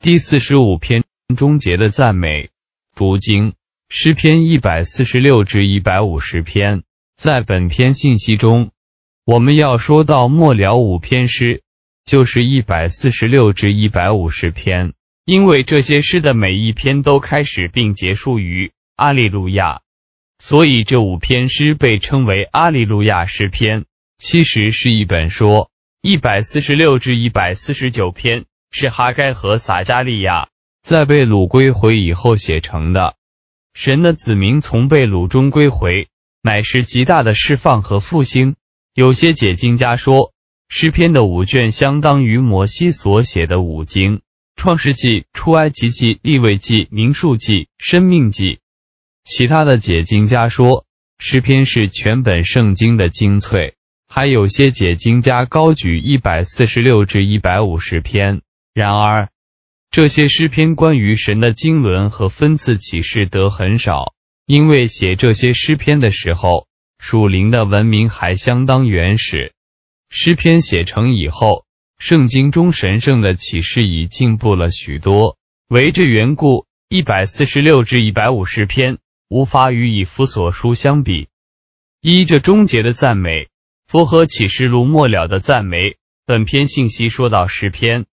第45篇终结的赞美。读经，诗篇146至150篇。在本篇信息中，我们要说到末了5篇诗，就是146至150篇，因为这些诗的每一篇都开始并结束于阿利路亚，所以这5篇诗被称为阿利路亚诗篇。其实是一本说。146至149篇是哈该和撒迦利亚在被掳归回以后写成的。神的子民从被掳中归回，乃是极大的释放和复兴。有些解经家说，诗篇的5卷相当于摩西所写的5经：创世纪、出埃及记、利未记、民数记、申命记。其他的解经家说，诗篇是全本圣经的精粹。还有些解经家高举146至150篇。然而，这些诗篇关于神的经纶和分赐启示得很少，因为写这些诗篇的时候，属灵的文明还相当原始。诗篇写成以后，圣经中神圣的启示已进步了许多。为这缘故，146至150篇无法与以弗所书相比。这终结的赞美，符合启示录末了的赞美。本篇信息说到诗篇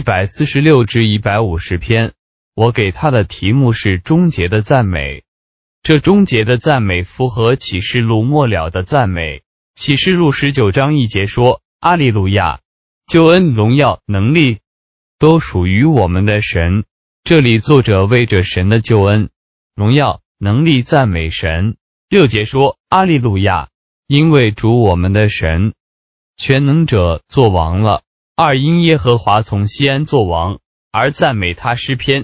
146至150篇，我给它的题目是终结的赞美。这终结的赞美符合启示录末了的赞美。启示录19章1节说，阿利路亚，救恩、荣耀、能力都属于我们的神。这里作者为着神的救恩、荣耀、能力赞美神。6节说，阿利路亚，因为主我们的神全能者作王了。因耶和华从西安作王而赞美他。诗篇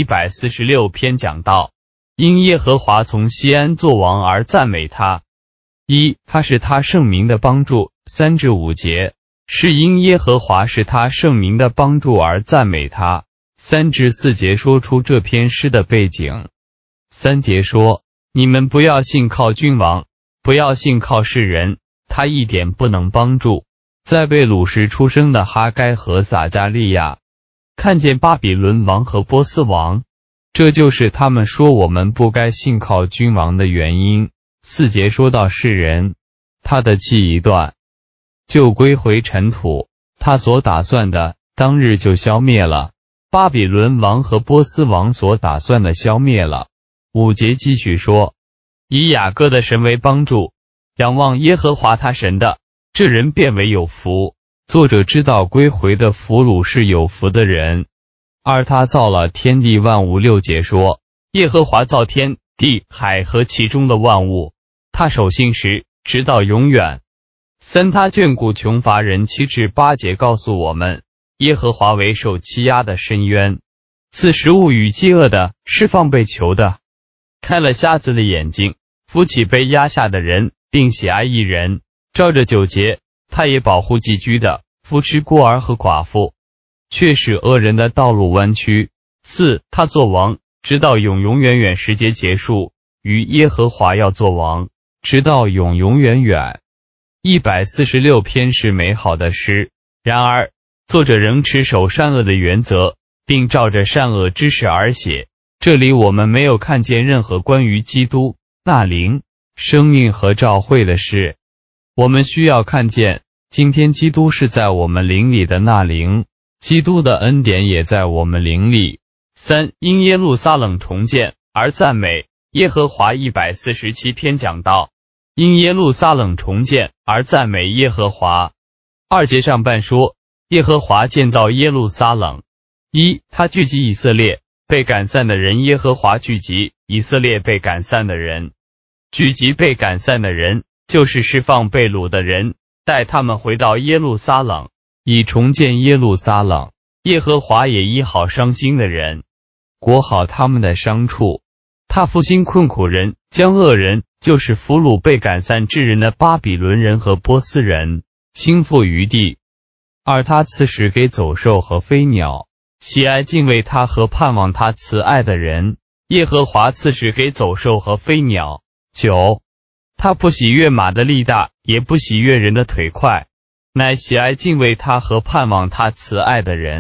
146篇讲到，因耶和华从西安作王而赞美他。他是他圣名的帮助。3至5节是因耶和华是他圣名的帮助而赞美他。3至4节说出这篇诗的背景。3节说，你们不要信靠君王，不要信靠世人，他一点不能帮助。在被掳时出生的哈该和撒迦利亚看见巴比伦王和波斯王，这就是他们说我们不该信靠君王的原因。4节说到世人，他的气一断，就归回尘土，他所打算的当日就消灭了。巴比伦王和波斯王所打算的消灭了。5节继续说，以雅各的神为帮助，仰望耶和华他神的，这人变为有福。作者知道归回的俘虏是有福的人。他造了天地万物。6节说，耶和华造天地海和其中的万物，他守信实，直到永远。他眷顾穷乏人。7至8节告诉我们，耶和华为受欺压的伸冤，赐食物与饥饿的，释放被囚的，开了瞎子的眼睛，扶起被压下的人，并喜爱义人。照着9节，他也保护寄居的，扶持孤儿和寡妇，却使恶人的道路弯曲。4他作王，直到永永远远。10节结束，于耶和华要作王，直到永永远远。146篇是美好的诗，然而作者仍持守善恶的原则，并照着善恶知识而写。这里我们没有看见任何关于基督、那灵、生命和召会的事。我们需要看见，今天基督是在我们灵里的那灵，基督的恩典也在我们灵里。3因耶路撒冷重建而赞美耶和华。147篇讲到，因耶路撒冷重建而赞美耶和华。2节上半说，耶和华建造耶路撒冷。他聚集以色列被赶散的人。耶和华聚集以色列被赶散的人。聚集被赶散的人，就是释放被掳的人，带他们回到耶路撒冷，以重建耶路撒冷。耶和华也医好伤心的人，裹好他们的伤处。他复兴困苦人，将恶人，就是俘虏被赶散之人的巴比伦人和波斯人，倾覆于地。他赐食给走兽和飞鸟，喜爱敬畏他和盼望他慈爱的人。耶和华赐食给走兽和飞鸟。9他不喜悦马的力大，也不喜悦人的腿快，乃喜爱敬畏他和盼望他慈爱的人。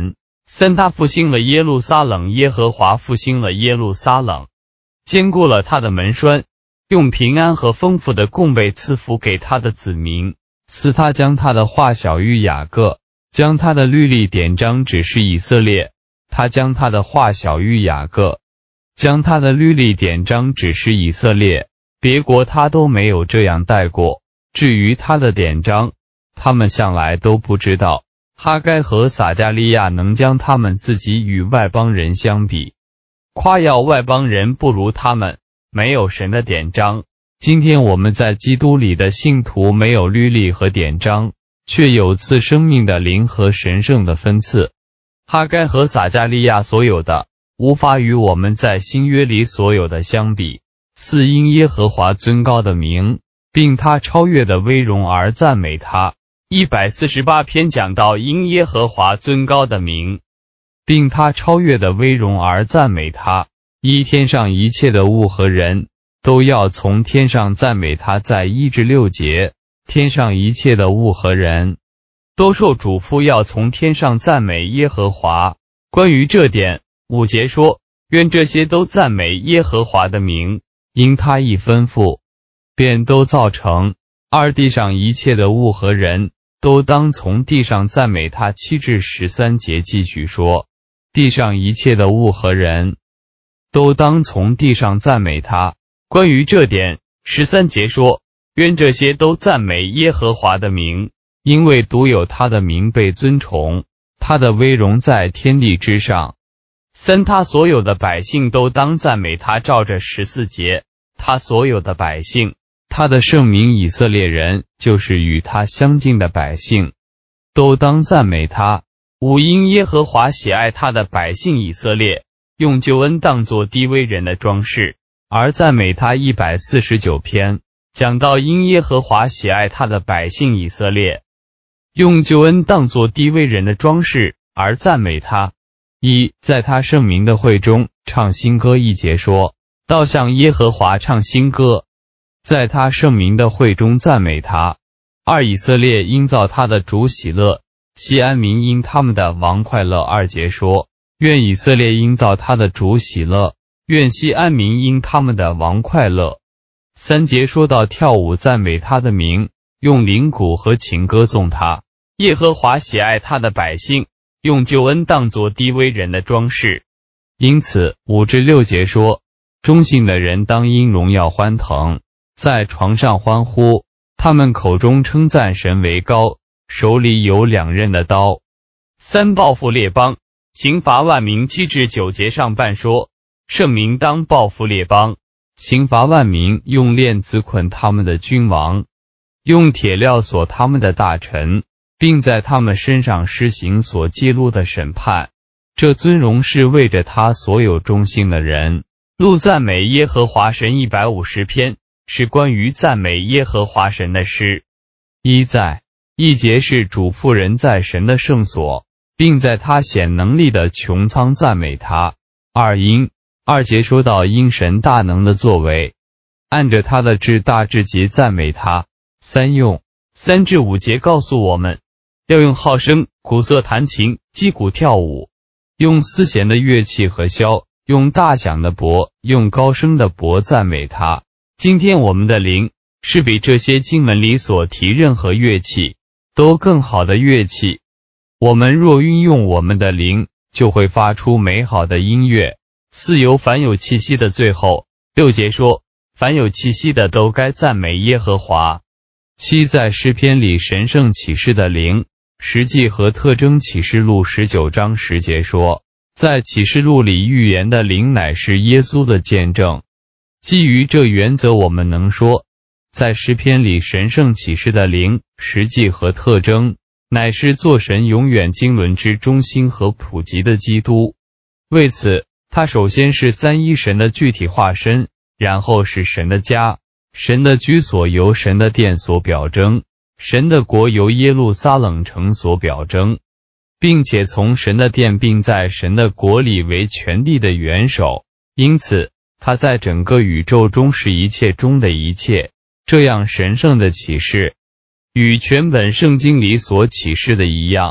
三，他复兴了耶路撒冷，耶和华复兴了耶路撒冷，坚固了他的门栓，用平安和丰富的供备赐福给他的子民。四，他将他的话晓谕雅各，将他的律例典章指示以色列。他将他的话晓谕雅各，将他的律例典章指示以色列，别国他都没有这样带过。至于他的典章，他们向来都不知道。哈该和撒迦利亚能将他们自己与外邦人相比，夸耀外邦人不如他们，没有神的典章。今天我们在基督里的信徒没有律例和典章，却有赐生命的灵和神圣的分赐。哈该和撒迦利亚所有的，无法与我们在新约里所有的相比。四，因耶和华尊高的名，并他超越的威荣而赞美他。148篇讲到因耶和华尊高的名，并他超越的威荣而赞美他。一，天上一切的物和人，都要从天上赞美他。在1至6节，天上一切的物和人，都受嘱咐要从天上赞美耶和华。关于这点，5节说，愿这些都赞美耶和华的名，因他一吩咐，便都造成。2，地上一切的物和人，都当从地上赞美他。7至13节继续说，地上一切的物和人，都当从地上赞美他。关于这点，13节说，愿这些都赞美耶和华的名，因为独有他的名被尊崇，他的威荣在天地之上。3，他所有的百姓都当赞美他。照着14节，他所有的百姓，他的圣民以色列人，就是与他相近的百姓，都当赞美他。5，因耶和华喜爱他的百姓以色列，用救恩当作低微人的装饰，而赞美他。149篇讲到因耶和华喜爱他的百姓以色列，用救恩当作低微人的装饰，而赞美他。1，在他圣民的会中唱新歌。1节说，倒向耶和华唱新歌，在他圣民的会中赞美他。2，以色列因造他的主喜乐，西安民因他们的王快乐。2节说，愿以色列因造他的主喜乐，愿西安民因他们的王快乐。3节说到跳舞赞美他的名，用铃鼓和琴歌颂他。耶和华喜爱他的百姓，用救恩当作低微人的装饰。因此5至6节说，忠信的人当因荣耀欢腾，在床上欢呼，他们口中称赞神为高，手里有2刃的刀。3，报复列邦，刑罚万民。7至9节上半说，圣民当报复列邦，刑罚万民，用链子捆他们的君王，用铁镣锁他们的大臣，并在他们身上施行所记录的审判。这尊荣是为着他所有忠心的人。录赞美耶和华神150篇，是关于赞美耶和华神的诗。1，在1节是嘱咐人在神的圣所，并在他显能力的穹苍赞美他。2，因2节说到因神大能的作为，按着他的至大至极赞美他。3，用3至5节告诉我们，要用号声、鼓瑟弹琴、击鼓跳舞，用丝弦的乐器和箫，用大响的钹，用高声的钹赞美他。今天我们的灵是比这些经文里所提任何乐器都更好的乐器。我们若运用我们的灵，就会发出美好的音乐。4，有凡有气息的。最后6节说，凡有气息的都该赞美耶和华。7，在诗篇里神圣启示的灵，实际和特征。启示录19章10节说，在启示录里预言的灵乃是耶稣的见证。基于这原则，我们能说，在诗篇里神圣启示的灵，实际和特征，乃是做神永远经纶之中心和普及的基督。为此，他首先是三一神的具体化身，然后是神的家，神的居所由神的殿所表征，神的国由耶路撒冷城所表征，并且从神的殿并在神的国里为全地的元首。因此，他在整个宇宙中是一切中的一切。这样神圣的启示，与全本圣经里所启示的一样，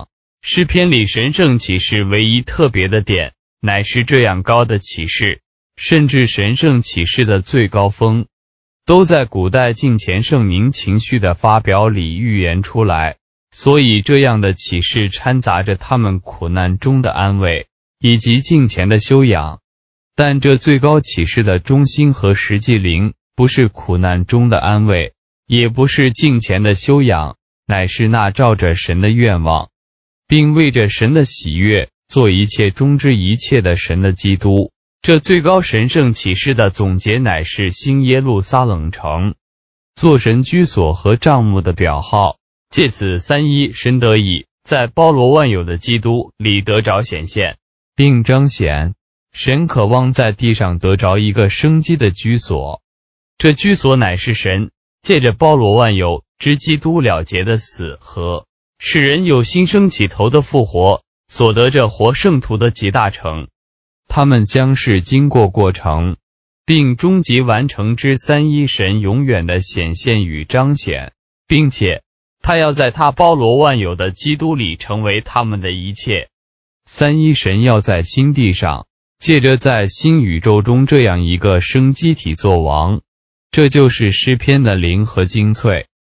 诗篇里神圣启示唯一特别的点，乃是这样高的启示，甚至神圣启示的最高峰，都在古代敬虔圣明情绪的发表里预言出来。所以这样的启示掺杂着他们苦难中的安慰，以及敬虔的修养。但这最高启示的中心和实际灵，不是苦难中的安慰，也不是敬虔的修养，乃是那照着神的愿望，并为着神的喜悦，做一切中之一切的神的基督。这最高神圣启示的总结乃是新耶路撒冷城，做神居所和帐幕的表号。借此三一神得以在包罗万有的基督里得着显现，并彰显。神渴望在地上得着一个生机的居所，这居所乃是神借着包罗万有之基督了结的死和使人有新生起头的复活所得这活圣徒的极大成。他们将是经过过程并终极完成之三一神永远的显现与彰显，并且他要在他包罗万有的基督里成为他们的一切。三一神要在新地上借着在新宇宙中这样一个生机体作王，这就是诗篇的灵和精粹。